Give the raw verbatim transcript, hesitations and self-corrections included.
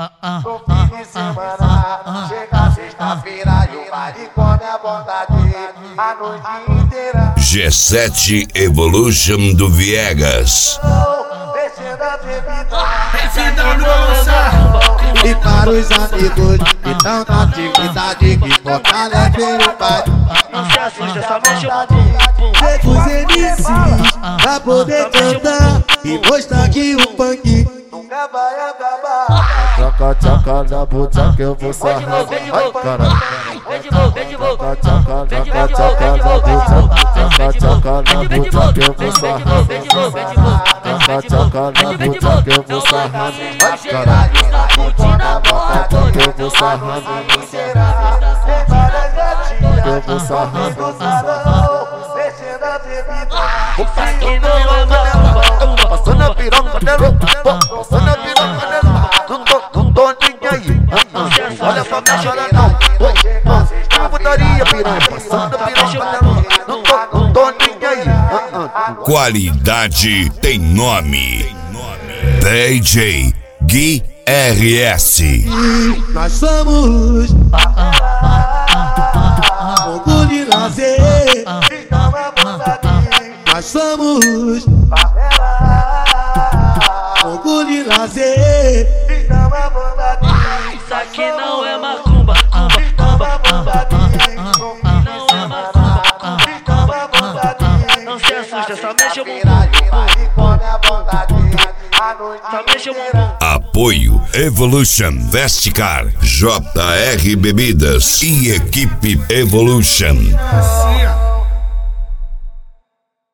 No fim de semana, chega sexta-feira e o baile come a vontade a noite inteira. G sete Evolution do Viegas. Descendo a bebida, Descendo a moça. e para os amigos que tão na atividade que fortalece o baile. Não se assusta, só mexe o bumbum. Chega os M Cs pra poder cantar e mostrar que o funk nunca vai acabar. Tchaca, tchaca na bota que eu vou sarrar. Ai, caralho. Vem de novo, vem de novo. Tchaca, tchaca, Vem de tchaca, novo, tchaca vem de na novo, vem de novo. bota. Tchaca, tchaca na Vem de bota novo, que eu vem vou de sarrar. novo, vem de novo, vem de novo. Tchaca, tchaca na Vem de bota novo. que eu vou Não sarrar. vai Ai, assim, caralho. tá curtindo a porra Que eu toda. vou sarrar. Tem várias gatinhas Que eu vou sarrar. no salão, descendo a bebida. Isso aqui não é macumba. Passando a piroca dela, passando a piroca dela. Não tô, não tô nem aí. Olha pra minha chora não. Eu botaria piranha, passando a piroca dela. Não tô, não tô nem aí. Qualidade tem nome. D J Gui R S. Nós somos fogo de lazer. Nós somos fogo de lazer. Isso aqui não é macumba. Cumba, cumba, cumba. Não é macumba. Cumba, cumba, cumba. Não se assusta, só mexe o bumbum. Só mexe o bumbum. Apoio Evolution Vesticar, J R Bebidas e Equipe Evolution. Assim, ó.